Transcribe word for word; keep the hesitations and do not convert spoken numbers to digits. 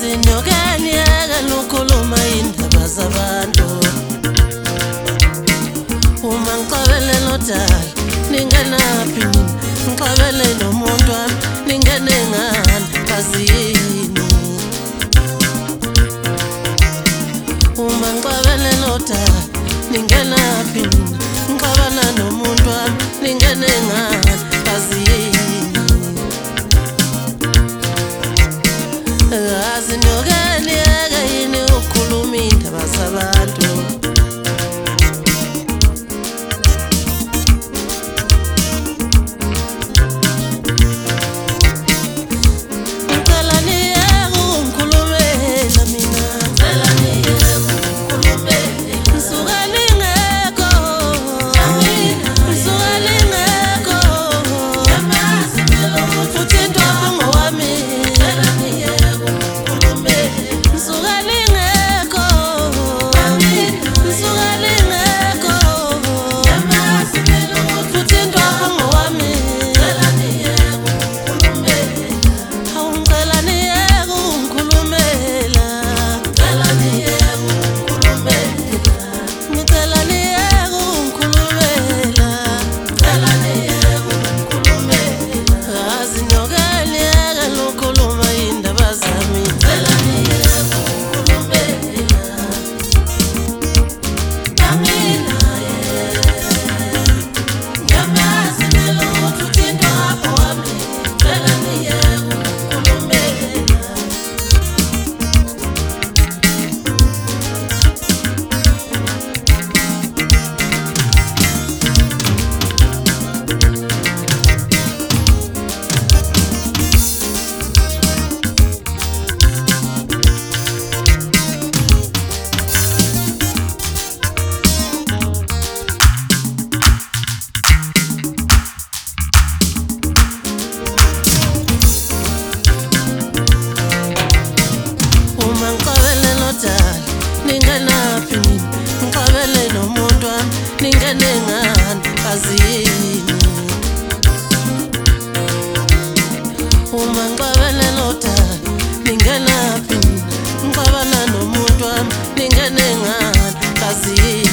Zinokanyeka lokhuluma indaba zabantu uma ngixabele nodala ningenaphi ngixabele nomuntu wami ningene ngani kazini uma ngixabele nodala ningenaphi ngixabana nomuntu wami ningene ngani kazini Zinokanyeka yini ukukhuluma indaba zabantu Ningenaphi ngixabele nomuntu wami ningene ngani kazini uma ngixabele nodala ningenaphi ngixabana nomuntu wami ningene ngani kazini